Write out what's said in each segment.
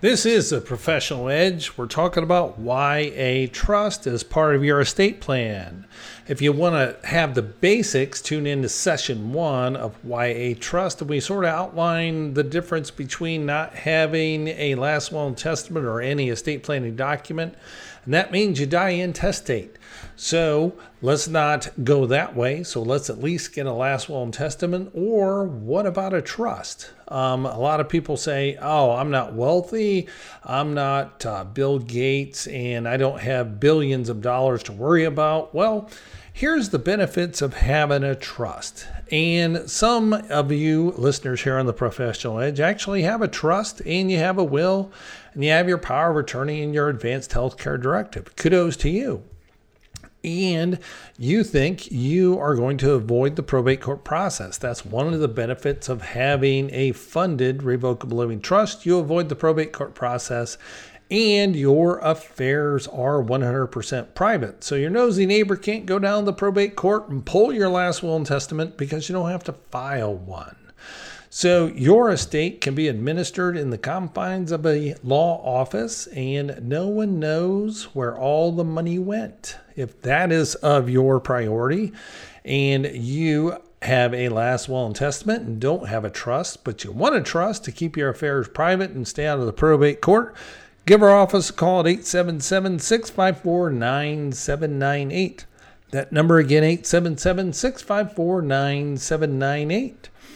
This is the Professional Edge. We're talking about why a trust is part of your estate plan. If you want to have the basics, tune into session 1 of why a trust. And we sort of outline the difference between not having a last will and testament or any estate planning document. And that means you die intestate. So let's not go that way. So let's at least get a last will and testament. Or what about a trust? A lot of people say, oh, I'm not wealthy. I'm not Bill Gates, and I don't have billions of dollars to worry about. Well, here's the benefits of having a trust. And some of you listeners here on the Professional Edge actually have a trust, and you have a will, and you have your power of attorney and your advanced healthcare directive. Kudos to you. And you think you are going to avoid the probate court process. That's one of the benefits of having a funded revocable living trust. You avoid the probate court process, and your affairs are 100% private. So your nosy neighbor can't go down to the probate court and pull your last will and testament because you don't have to file one. So your estate can be administered in the confines of a law office, and no one knows where all the money went. If that is of your priority and you have a last will and testament and don't have a trust, but you want a trust to keep your affairs private and stay out of the probate court, give our office a call at 877-654-9798. That number again, 877-654-9798.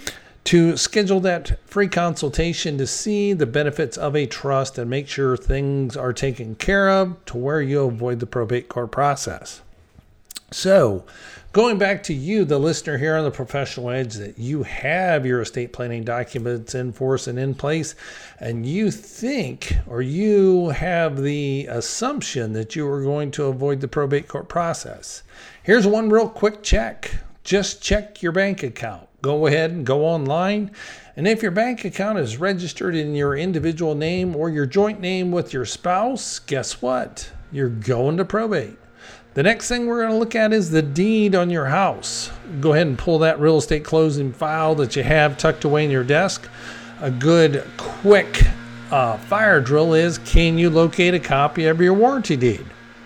To schedule that free consultation to see the benefits of a trust and make sure things are taken care of to where you avoid the probate court process. So, going back to you, the listener here on the Professional Edge, that you have your estate planning documents in force and in place, and you think or you have the assumption that you are going to avoid the probate court process. Here's one real quick check. Just check your bank account. Go ahead and go online. And if your bank account is registered in your individual name or your joint name with your spouse, guess what? You're going to probate. The next thing we're going to look at is the deed on your house. Go ahead and pull that real estate closing file that you have tucked away in your desk. A good, quick fire drill is, can you locate a copy of your warranty deed?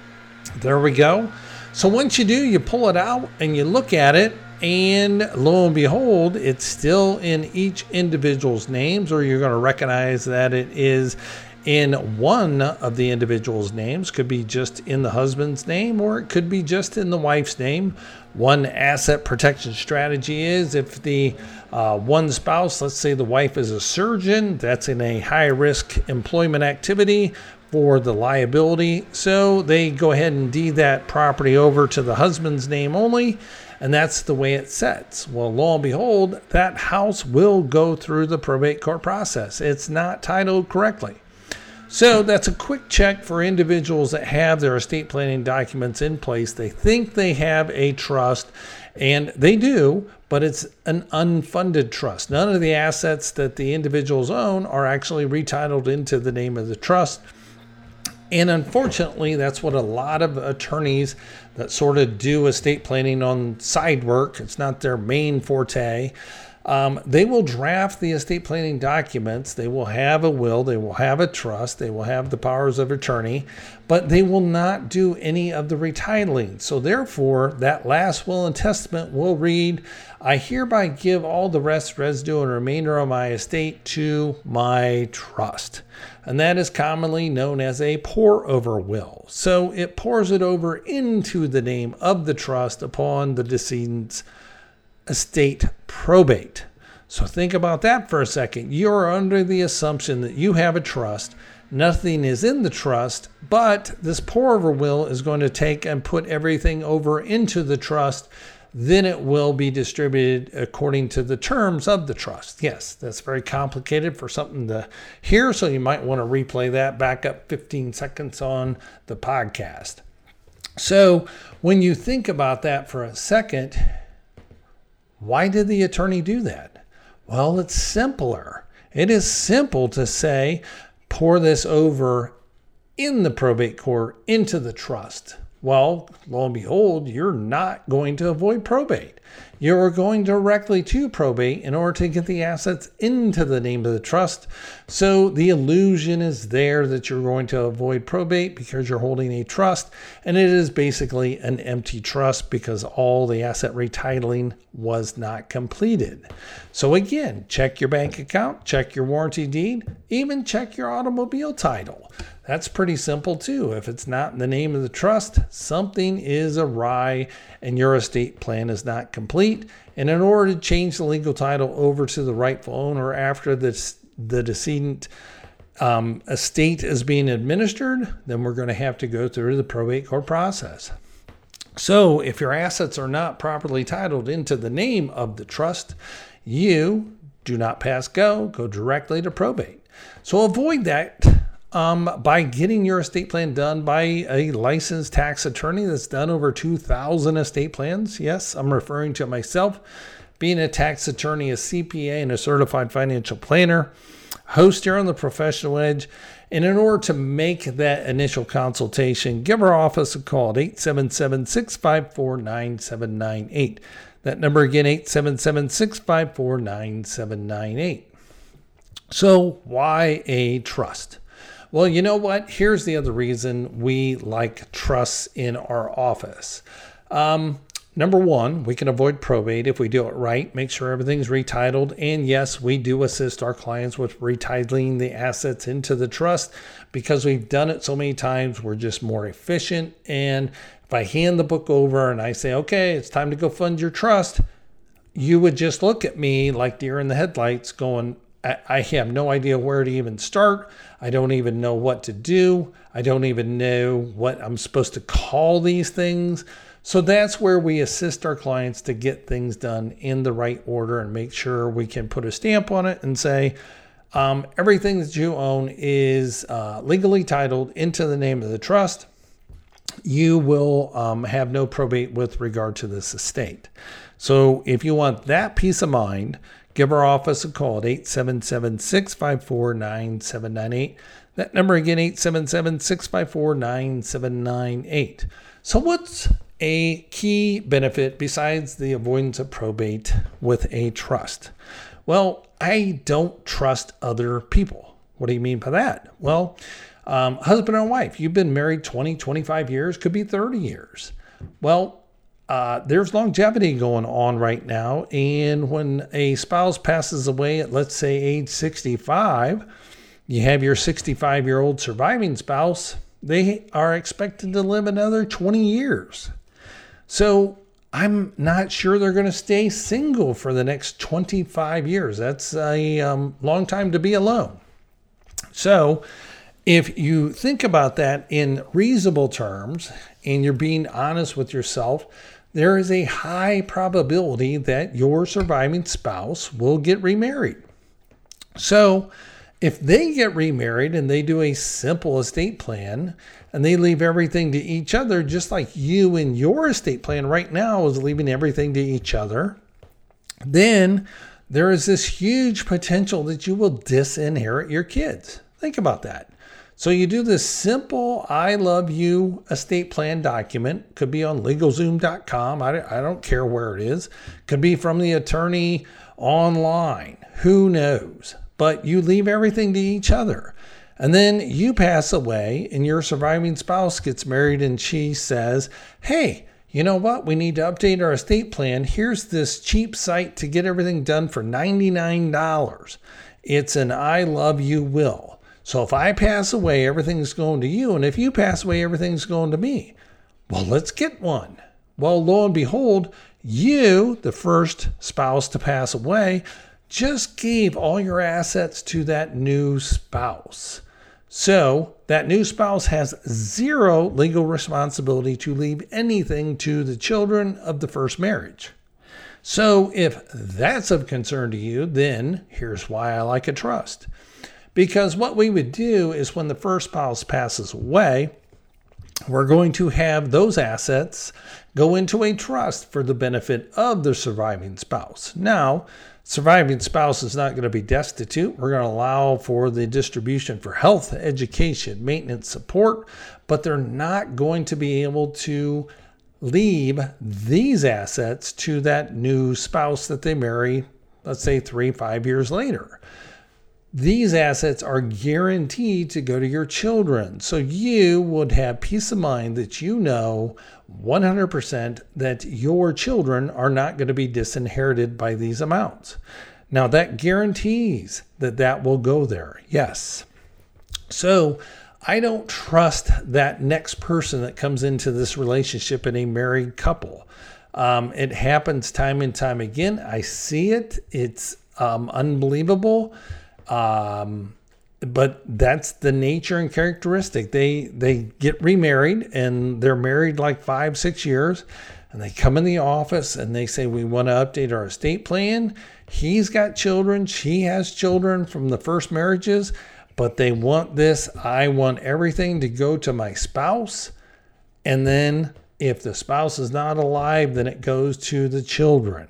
There we go. So once you do, you pull it out and you look at it, and lo and behold, it's still in each individual's names, or you're going to recognize that it is in one of the individual's names. Could be just in the husband's name, or it could be just in the wife's name. One asset protection strategy is if the one spouse, let's say the wife is a surgeon, that's in a high-risk employment activity for the liability. So they go ahead and deed that property over to the husband's name only, and that's the way it sets. Well, lo and behold, that house will go through the probate court process. It's not titled correctly. So that's a quick check for individuals that have their estate planning documents in place. They think they have a trust, and they do, but it's an unfunded trust. None of the assets that the individuals own are actually retitled into the name of the trust. And unfortunately, that's what a lot of attorneys that sort of do estate planning on side work, it's not their main forte. They will draft the estate planning documents. They will have a will. They will have a trust. They will have the powers of attorney, but they will not do any of the retitling. So therefore, that last will and testament will read, I hereby give all the rest, residue, and remainder of my estate to my trust. And that is commonly known as a pour-over will. So it pours it over into the name of the trust upon the decedent's estate probate. So think about that for a second. You're under the assumption that you have a trust. Nothing is in the trust, but this pour-over will is going to take and put everything over into the trust. Then it will be distributed according to the terms of the trust. Yes, that's very complicated for something to hear, so you might want to replay that back up 15 seconds on the podcast. So when you think about that for a second, why did the attorney do that? Well, it's simpler. It is simple to say, pour this over in the probate court into the trust. Well, lo and behold, you're not going to avoid probate. You're going directly to probate in order to get the assets into the name of the trust. So the illusion is there that you're going to avoid probate because you're holding a trust, and it is basically an empty trust because all the asset retitling was not completed. So again, check your bank account, check your warranty deed, even check your automobile title. That's pretty simple too. If it's not in the name of the trust, something is awry and your estate plan is not complete. And in order to change the legal title over to the rightful owner after the decedent estate is being administered, then we're going to have to go through the probate court process. So if your assets are not properly titled into the name of the trust, you do not pass go directly to probate. So avoid that by getting your estate plan done by a licensed tax attorney that's done over 2,000 estate plans. Yes, I'm referring to myself, being a tax attorney, a CPA, and a certified financial planner, host here on the Professional Edge. And in order to make that initial consultation, give our office a call at 877-654-9798. That number again, 877-654-9798. So why a trust? Well, you know what? Here's the other reason we like trusts in our office. Number one, we can avoid probate if we do it right, make sure everything's retitled. And yes, we do assist our clients with retitling the assets into the trust because we've done it so many times. We're just more efficient. And if I hand the book over and I say, okay, it's time to go fund your trust, you would just look at me like deer in the headlights going, I have no idea where to even start. I don't even know what to do. I don't even know what I'm supposed to call these things. So that's where we assist our clients to get things done in the right order and make sure we can put a stamp on it and say, everything that you own is legally titled into the name of the trust. You will have no probate with regard to this estate. So if you want that peace of mind, give our office a call at 877-654-9798. That number again, 877-654-9798. So what's a key benefit besides the avoidance of probate with a trust? Well, I don't trust other people. What do you mean by that? Well, husband and wife, you've been married 20, 25 years, could be 30 years. Well, there's longevity going on right now. And when a spouse passes away at, let's say, age 65, you have your 65-year-old surviving spouse, they are expected to live another 20 years. So I'm not sure they're going to stay single for the next 25 years. That's a long time to be alone. So if you think about that in reasonable terms and you're being honest with yourself, there is a high probability that your surviving spouse will get remarried. So if they get remarried and they do a simple estate plan and they leave everything to each other, just like you in your estate plan right now is leaving everything to each other, then there is this huge potential that you will disinherit your kids. Think about that. So you do this simple I love you estate plan document. Could be on LegalZoom.com. I don't care where it is. Could be from the attorney online. Who knows? But you leave everything to each other. And then you pass away and your surviving spouse gets married and she says, hey, you know what? We need to update our estate plan. Here's this cheap site to get everything done for $99. It's an I love you will. So if I pass away, everything's going to you. And if you pass away, everything's going to me. Well, let's get one. Well, lo and behold, you, the first spouse to pass away, just gave all your assets to that new spouse. So that new spouse has zero legal responsibility to leave anything to the children of the first marriage. So if that's of concern to you, then here's why I like a trust. Because what we would do is when the first spouse passes away, we're going to have those assets go into a trust for the benefit of the surviving spouse. Now, Surviving spouse is not going to be destitute. We're going to allow for the distribution for health, education, maintenance, support, but they're not going to be able to leave these assets to that new spouse that they marry, let's say 3-5 years later. These assets are guaranteed to go to your children. So you would have peace of mind that you know 100% that your children are not going to be disinherited by these amounts. Now that guarantees that that will go there. Yes. So I don't trust that next person that comes into this relationship in a married couple. It happens time and time again. I see it. It's unbelievable. But that's the nature and characteristic. They get remarried and they're married like 5-6 years, and they come in the office and they say, we want to update our estate plan. He's got children. She has children from the first marriages, but they want this. I want everything to go to my spouse. And then if the spouse is not alive, then it goes to the children.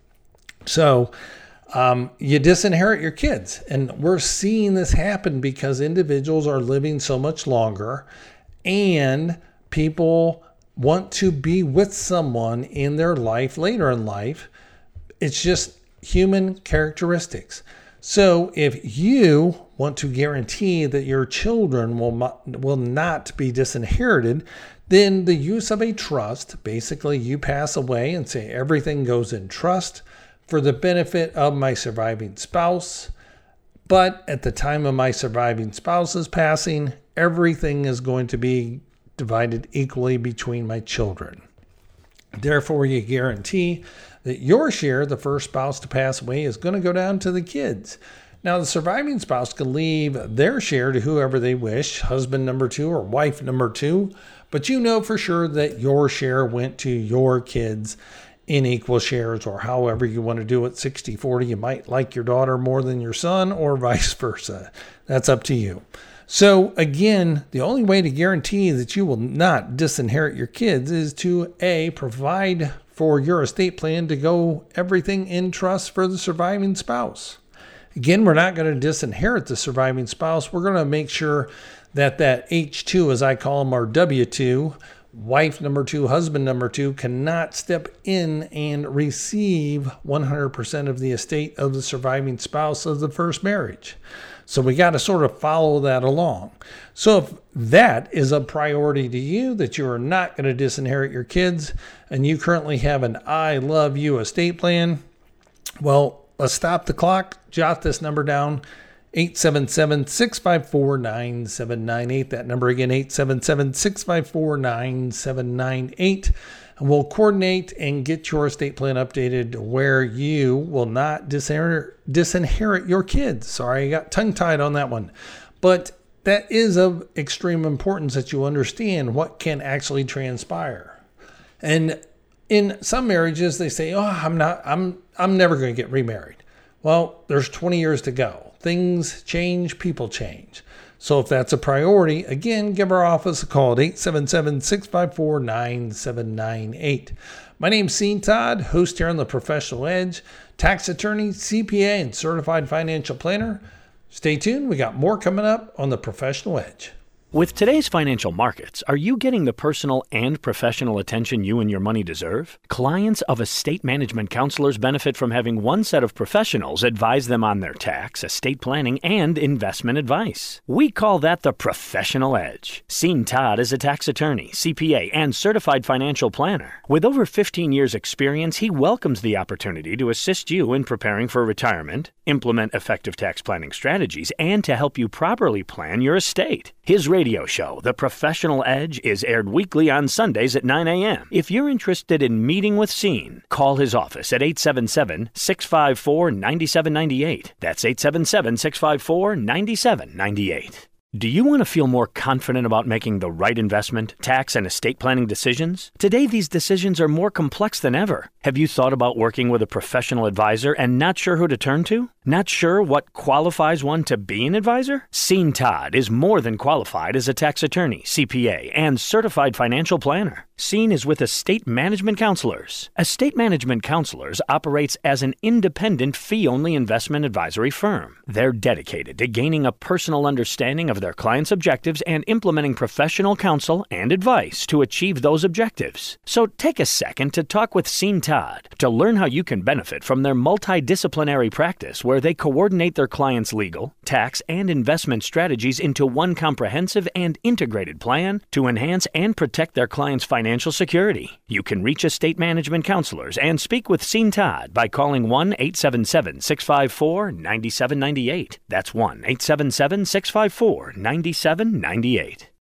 So you disinherit your kids. And we're seeing this happen because individuals are living so much longer and people want to be with someone in their life later in life. It's just human characteristics. So if you want to guarantee that your children will not be disinherited, then the use of a trust, basically you pass away and say everything goes in trust for the benefit of my surviving spouse. But at the time of my surviving spouse's passing, everything is going to be divided equally between my children. Therefore, you guarantee that your share, the first spouse to pass away, is going to go down to the kids. Now, the surviving spouse can leave their share to whoever they wish, husband number 2 or wife number 2, but you know for sure that your share went to your kids in equal shares, or however you want to do it, 60-40. You might like your daughter more than your son, or vice versa. That's up to you. So again, the only way to guarantee that you will not disinherit your kids is to A, provide for your estate plan to go everything in trust for the surviving spouse. Again, we're not going to disinherit the surviving spouse. We're going to make sure that that H2, as I call them, or W2, wife number 2, husband number 2, cannot step in and receive 100% of the estate of the surviving spouse of the first marriage. So we got to sort of follow that along. So if that is a priority to you, that you are not going to disinherit your kids, and you currently have an I love you estate plan, well, let's stop the clock. Jot this number down. 877-654-9798. That number again, 877-654-9798. And we'll coordinate and get your estate plan updated where you will not disinherit your kids. Sorry, I got tongue-tied on that one. But that is of extreme importance that you understand what can actually transpire. And in some marriages, they say, I'm never going to get remarried. Well, there's 20 years to go. Things change, people change. So if that's a priority, again, give our office a call at 877-654-9798. My name's Sean Todd, host here on The Professional Edge, tax attorney, CPA, and certified financial planner. Stay tuned. We got more coming up on The Professional Edge. With today's financial markets, are you getting the personal and professional attention you and your money deserve? Clients of estate management counselors benefit from having one set of professionals advise them on their tax, estate planning, and investment advice. We call that the Professional Edge. Sean Todd is a tax attorney, CPA, and certified financial planner. With over 15 years' experience, he welcomes the opportunity to assist you in preparing for retirement, implement effective tax planning strategies, and to help you properly plan your estate. His radio show, The Professional Edge, is aired weekly on Sundays at 9 a.m. If you're interested in meeting with Sean, call his office at 877-654-9798. That's 877-654-9798. Do you want to feel more confident about making the right investment, tax, and estate planning decisions? Today, these decisions are more complex than ever. Have you thought about working with a professional advisor and not sure who to turn to? Not sure what qualifies one to be an advisor? Sean Todd is more than qualified as a tax attorney, CPA, and certified financial planner. Scene is with Estate Management Counselors. Estate Management Counselors operates as an independent fee-only investment advisory firm. They're dedicated to gaining a personal understanding of their clients' objectives and implementing professional counsel and advice to achieve those objectives. So take a second to talk with Scene Todd to learn how you can benefit from their multidisciplinary practice where they coordinate their clients' legal, tax, and investment strategies into one comprehensive and integrated plan to enhance and protect their clients' financial security. You can reach Estate Management Counselors and speak with Scene Todd by calling 1-877-654-9798. That's 1-877-654-9798.